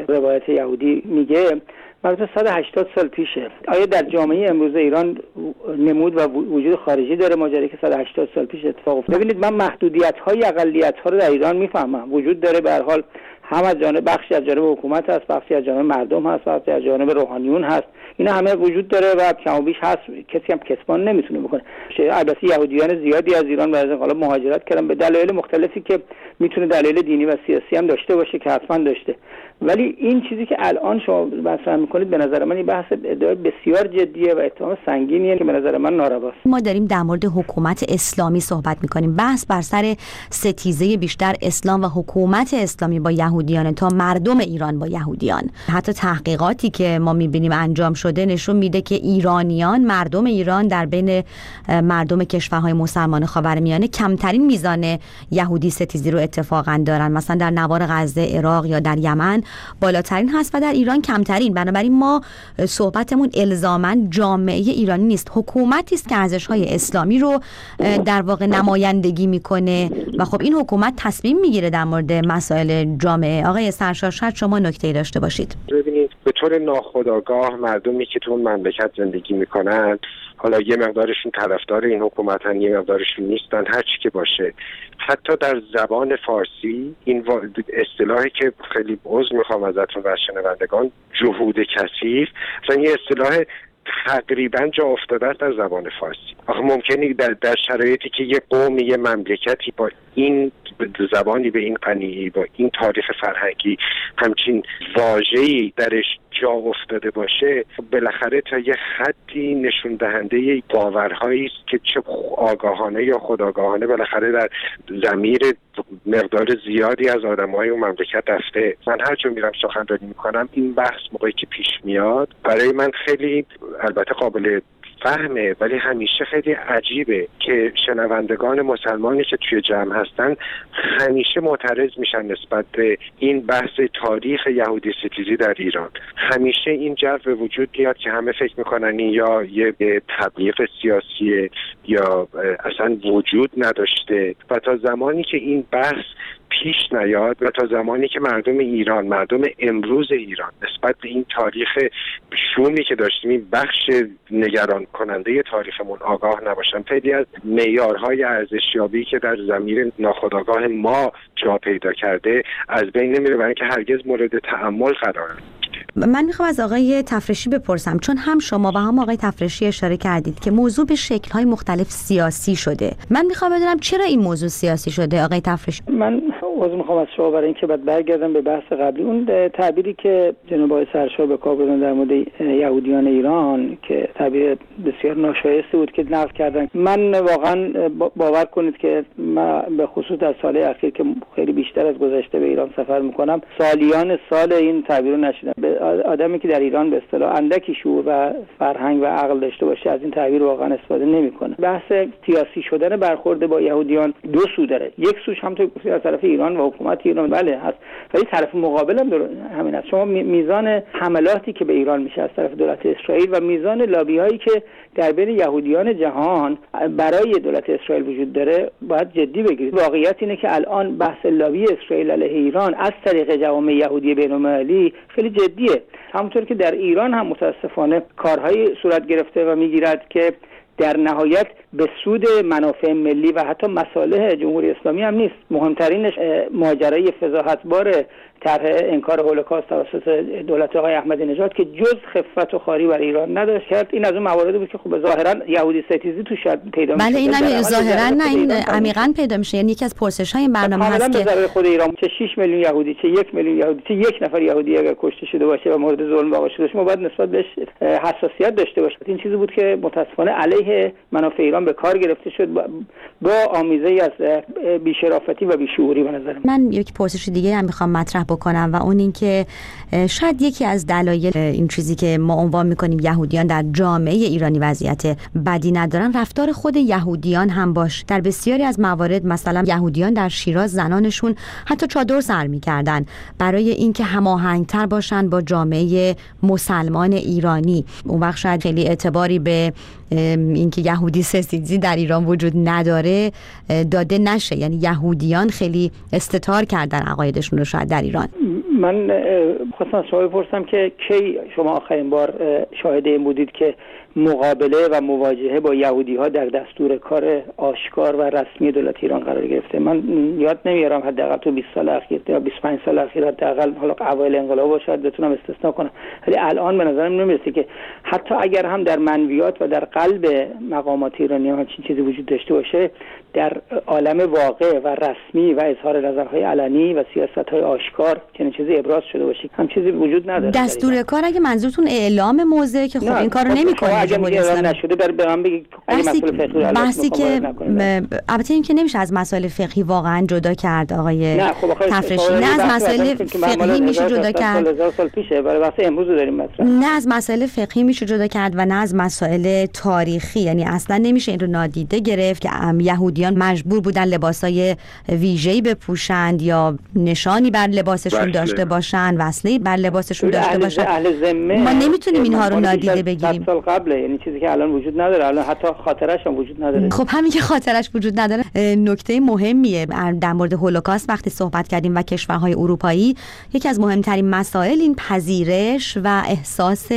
روایت یهودی میگه مربوط 180 سال پیشه. آیا در جامعه امروز ایران نمود و وجود خارجی داره ماجرایی که 180 سال پیش اتفاق افتاد؟ ببینید، من محدودیت‌های اقلیت‌ها رو در ایران میفهمم. وجود داره به هر حال، هم از جانب بخشی از جانب حکومت هست، بخشی از جانب مردم هست، بخشی از جانب روحانیون هست. اینا همه وجود داره و کم و بیش هست. کسی هم کسبان نمیتونه بکنه. البته یهودیان زیادی از ایران برای حالا مهاجرت کردن به دلایل مختلفی که میتونه دلایل دینی و سیاسی هم داشته باشه که حتما داشته. ولی این چیزی که الان شما مطرح میکنید به نظر من این بحث بسیار جدیه و اتهام سنگینیه که به نظر من نارواست. ما داریم در مورد حکومت اسلامی صحبت میکنیم. بحث بر سر ستیزه بیشتر اسلام و حکومت اسلامی با یهودیان تا مردم ایران با یهودیان. حتی تحقیقاتی که ما میبینیم انجام شده نشون میده که ایرانیان، مردم ایران در بین مردم کشورهای مسلمان خاورمیانه کمترین میزان یهودی ستیزی رو اتفاقا دارن. مثلا در نوار غزه، عراق یا در یمن بالاترین هست و در ایران کمترین. بنابراین ما صحبتمون الزاماً جامعه ایرانی نیست، حکومتی است که ارزش‌های اسلامی رو در واقع نمایندگی میکنه و خب این حکومت تصمیم میگیره در مورد مسائل جامعه. آقای سرشار، شاید شما نکته‌ای داشته باشید. ببینید، به طور ناخودآگاه مردمی که تو اون مملکت زندگی میکنن، حالا یه مقدارشون طرفدار این حکومتن، یه مقدارشون نیستن، هر چی که باشه، حتی در زبان فارسی این اصطلاحی که خیلی عذر میخوام ازتون و شنوندگان، جهود کثیف، مثلا یه اصطلاح تقریبا جا افتاده است در زبان فارسی. آخه ممکنه در شرایطی که یه قوم، یه مملکتی با این زبانی به این غنی، با این تاریخ فرهنگی همچین واژه‌ای درش جا افتاده باشه، بالاخره تا یه حدی نشون دهنده باورهایی است که چه آگاهانه یا خودآگاهانه بالاخره در ضمیر مقدار زیادی از آدم‌های اون مملکت رفته. من هر جا میرم سخنرانی میکنم، این بحث موقعی که پیش میاد برای من خیلی، البته قابل فهمه، ولی همیشه خیلی عجیبه که شنوندگان مسلمانی که توی جمع هستن همیشه معترض میشن نسبت به این بحث تاریخ یهودی ستیزی در ایران. همیشه این جو به وجود میاد که همه فکر میکنن این یا یه تبلیغ سیاسیه یا اصلا وجود نداشته و تا زمانی که این بحث پیش نیاد و تا زمانی که مردم ایران، مردم امروز ایران نسبت به این تاریخ شومی که داشتیم، این بخش نگران کننده تاریخمون آگاه نباشن، خیلی از معیارهای ارزشیابی که در ضمیر ناخودآگاه ما جا پیدا کرده از بین نمیره، برای اینکه هرگز مورد تأمل قرار نگیره. من میخوام از آقای تفرشی بپرسم، چون هم شما و هم آقای تفرشی اشاره کردید که موضوع به شکل‌های مختلف سیاسی شده. من میخوام بدونم چرا این موضوع سیاسی شده آقای تفرشی؟ من عذر میخوام از شما برای اینکه بعد برگردم به بحث قبلی. اون تعبیری که جناب آقای سرشار به کار بردن در مورد یهودیان ایران که تعبیر بسیار ناشایسته بود که نقد کردن، من واقعا باور کنید که من به خصوص در سال اخیر که خیلی بیشتر از گذشته به ایران سفر میکنم، سالیان سال این تعبیر رو نشیدم. آدمی که در ایران به اصطلاح اندکی شعور و فرهنگ و عقل داشته باشه از این تعبیر واقعا استفاده نمیکنه. بحث سیاسی شدن برخورد با یهودیان دو سو داره. یک سوش همونطور که گفتید از طرف ایران و حکومت ایران بله هست، ولی طرف مقابل هم همین است. شما میزان حملاتی که به ایران میشه از طرف دولت اسرائیل و میزان لابی هایی که در بین یهودیان جهان برای دولت اسرائیل وجود داره باید جدی بگیرید. واقعیت اینه که الان بحث لابی اسرائیل علیه ایران از طریق جوامع یهودی بین‌المللی خیلی جدیه. همونطور که در ایران هم متاسفانه کارهای صورت گرفته و میگیرد که در نهایت به سود منافع ملی و حتی مصالح جمهوری اسلامی هم نیست. مهمترینش ماجرای فضاحتبار طرح انکار هولوکاست توسط دولت آقای احمدی نژاد که جز خفت و خواری بر ایران نداشت کرد. این از اون مواردی بود که خب ظاهرا یهودی ستیزی تو شاید پیدا میشه. بله، این ظاهرا نه، این عمیقاً پیدا میشه. یعنی یکی از پرسش‌های این برنامه هست که برای خود ایران چه 6 میلیون یهودی، چه 1 میلیون یهودی، چه یک نفر یهودی اگر کشته شده باشه و مورد ظلم واقع شده باشه، ما باید نسبت بهش حساسیت داشته باشیم. این چیزی بود که متأسفانه علیه منافع ایران به کار گرفته شد با آمیزه‌ای از بی‌شرافتی و بی‌شعوری. به نظر من یک پرسش دیگه هم می‌خوام مطرح بکنم و اون این که شاید یکی از دلایل این چیزی که ما عنوان می‌کنیم یهودیان در جامعه ایرانی وضعیت بدی ندارن، رفتار خود یهودیان هم باشه. در بسیاری از موارد مثلا یهودیان در شیراز زنانشون حتی چادر سر می‌کردن برای اینکه هماهنگ‌تر باشن با جامعه مسلمان ایرانی. اون وقت شاید خیلی اعتباری به اینکه یهودی ستیزی در ایران وجود نداره داده نشه، یعنی یهودیان خیلی استتار کردن عقایدشون رو شاید در ایران. من خواستم شما بپرسم که کی شما آخرین بار شاهد این بودید که مقابله و مواجهه با یهودی‌ها در دستور کار آشکار و رسمی دولت ایران قرار گرفته؟ من یاد نمیارم حداقل تو 20 سال اخیر یا 25 سال اخیر حداقل، حالا اوایل انقلاب باشه بتونم استثنا کنم، ولی الان به نظرم نمیرسه که حتی اگر هم در منویات و در قلب مقامات ایرانی ها چیزی وجود داشته باشه، در عالم واقع و رسمی و اظهار نظرهای علنی و سیاست‌های آشکار چنین چیزی ابراز شده باشه هم چیزی وجود نداره. دستور کار اگه منظورتون اعلام موضع که خب این کارو نمی‌کنه جمهوری اسلامی نشده به من بگید اگه مسئله فقهی بحثی که البته این که نمیشه از مسائل فقهی واقعا جدا کرد آقای تفرشی، نه از مسائل فقهی میشه جدا کرد، 1000 سال پیشه، برای واسه امروز داریم مطرح، نه از مسائل فقهی میشه جدا کرد و نه از مسائل تاریخی. یعنی اصلا نمیشه این رو نادیده گرفت که یهودیان مجبور بودن لباسای ویژه‌ای بپوشند یا نشانی بر لباسشون داشته باشن، وصله‌ای بر لباسشون داشته باشن. ما نمیتونیم اینها رو نادیده بگیریم. سال قبله، یعنی چیزی که الان وجود نداره، الان حتی خاطرش هم وجود نداره. خب همین که خاطرش وجود نداره نکته مهمیه. در مورد هولوکاست وقتی صحبت کردیم و کشورهای اروپایی، یکی از مهمترین مسائل این پذیرش و احساس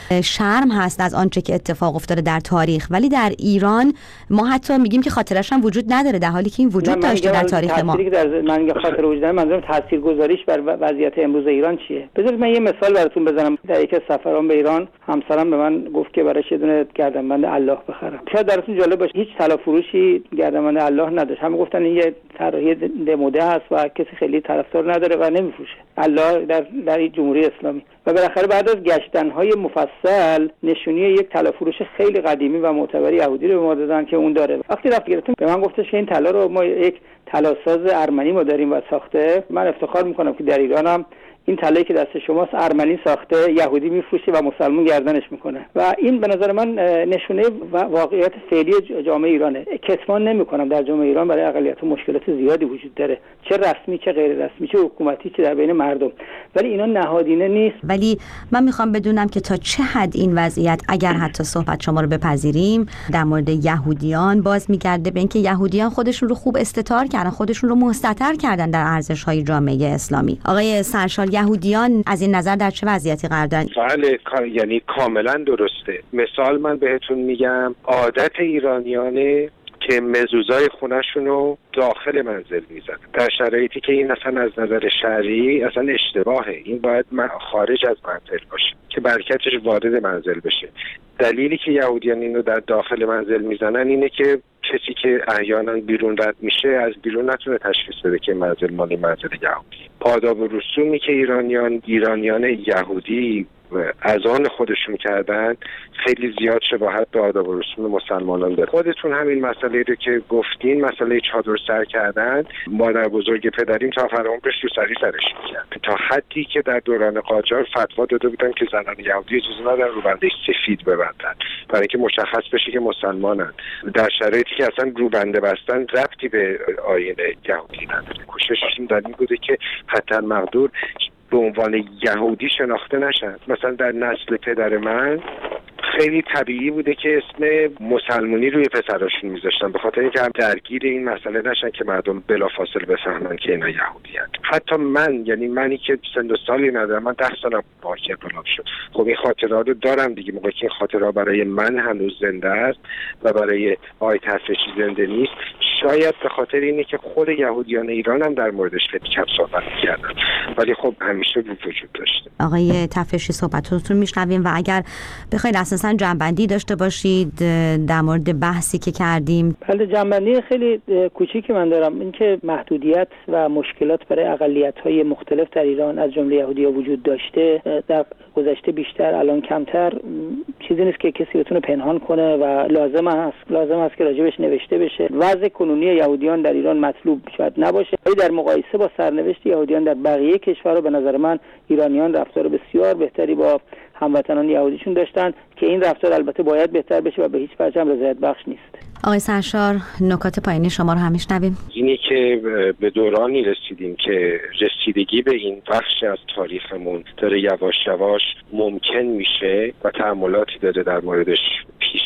شرم هست از آنچه که اتفاق افتاده در تاریخ، ولی در ایران ما حتی میگیم که خاطرش هم وجود نداره، در حالی که این وجود داشته در تاریخ ما. من میگم خاطر وجود نداره، منظورم تاثیرگذاریش بر وضعیت امروز ایران چیه؟ بذارید من یه مثال براتون بزنم. در یک از سفرام به ایران همسرم به من گفت که برایش یه دونه گردنبند الله بخرم. شاید براتون جالب باشه، هیچ طلا فروشی گردنبند الله نداشت. همه گفتن این یه طراحی دموده است و کسی خیلی طرفدار نداره و نمیفروشه الله در جمهوری اسلامی. و بالاخره بعد از گشتن‌های مفصل نشونی یک طلا فروش خیلی قدیمی و معتبر یهودی رو به ما دادن که اون داره. وقتی رفت گرفتم به من گفتش که این طلا رو ما یک طلاساز ارمنی ما داریم و ساخته. من افتخار میکنم که در ایرانم این طلایی که دست شماست ارمنی ساخته، یهودی میفروشه و مسلمان گردنش میکنه. و این به نظر من نشونه واقعیت فعلی جامعه ایرانه. کتمان نمیکنم در جامعه ایران برای اقلیت‌ها مشکلات زیادی وجود داره، چه رسمی چه غیر رسمی، چه حکومتی چه در بین مردم، ولی اینا نهادینه نیست. ولی من میخوام بدونم که تا چه حد این وضعیت، اگر حتی صحبت شما رو بپذیریم، در مورد یهودیان باز میگرده به اینکه یهودیان خودشون رو خوب استتار کردن، خودشون رو مستتر کردن در ارزش‌های جامعه اسلامی. آقای سرشار، یهودیان از این نظر در چه وضعیتی قرار دارن؟ بله، یعنی کاملا درسته. مثال من بهتون میگم، عادت ایرانیانه که مزوزای خونه‌شون رو داخل منزل میزنن، در شرایطی که این اصلا از نظر شرعی اصلا اشتباهه. این باید خارج از منزل باشه که برکتش وارد منزل بشه. دلیلی که یهودیان اینو در داخل منزل میزنن اینه که کسی که احیانا بیرون رد میشه از بیرون نتونه تشخیص بده که منزل مالی منزل یهودی. آداب و رسومی که ایرانیان یهودی از آن خودشون کردن خیلی زیاد شباهت به آداب و رسوم مسلمانان داره. خودتون همین مسئله رو که گفتین، مسئله چادر سر کردن، مادر بزرگ پدریم تا آخر عمرش رو سرش می‌کرد، تا حدی که در دوران قاجار فتوا داده بودن که زنان یهودی اجازه ندارن روبنده سفید ببندن برای اینکه مشخص بشه که مسلمانن، در شرایطی که اصلا روبنده بستن ربطی به آیین یهودی نداره. کوشششون در این بوده که حتی مقدور به عنوان یهودی شناخته نشن. مثلا در نسل پدر من خیلی طبیعی بوده که اسم مسلمونی روی پسراشون میذاشتن به خاطر اینکه هم درگیر این مسئله نشن که مردم بلافاصله بفهمن که اینا یهودیان. حتی منی که سن و سالی ندارم، من 10 سالم با انقلاب شد. خب این خاطرات رو دارم دیگه. موقعی که این خاطرات برای من هنوز زنده است و برای آقای تفرشی زنده نیست، شاید به خاطر اینه که خود یهودیان ایران هم در موردش خیلی کم صحبت می‌کردن، ولی خب همیشه وجود داشته. آقای تفرشی صحبتتون میشنویم و اگر بخواید اساساً جنبندی داشته باشید در مورد بحثی که کردیم. بله، جنبندی خیلی کوچیکی من دارم، اینکه محدودیت و مشکلات برای اقلیت‌های مختلف در ایران از جمله یهودی‌ها وجود داشته. در گذشته بیشتر، الان کمتر. چیزی نیست که کسی بتونه پنهان کنه و لازم است که راجبش نوشته بشه. وضع کنونی یهودیان در ایران مطلوب شاید نباشه، ولی در مقایسه با سرنوشت یهودیان در بقیه کشورها به نظر من ایرانیان رفتار بسیار بهتری با هموطنان یهودیشون داشتن که این رفتار البته باید بهتر بشه و به هیچ وجه هم رضایت بخش نیست. آقای سرشار، نکات پایانی شما رو هم میشنویم. اینی که به دورانی رسیدیم که رسیدگی به این بخش از تاریخمون داره یواش یواش ممکن میشه و تأملاتی داره در موردش پیش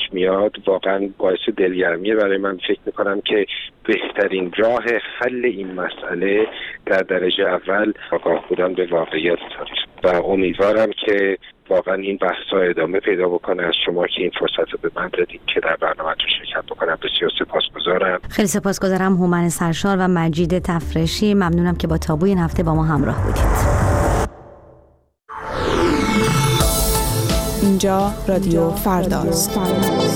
میاد واقعا باعث دلگرمیه برای من. فکر میکنم که بهترین راه حل این مسئله در درجه اول آگاه بودن به واقعیت تاریخ و امیدوارم که واقعا این بحث‌ها ادامه پیدا بکنه. از شما که این فرصت رو به من دادید که در برنامه‌تون شرکت بکنم بسیار سپاسگزارم. خیلی سپاسگزارم هومن سرشار و مجید تفرشی. ممنونم که با تابو این هفته با ما همراه بودید. اینجا رادیو فرداست.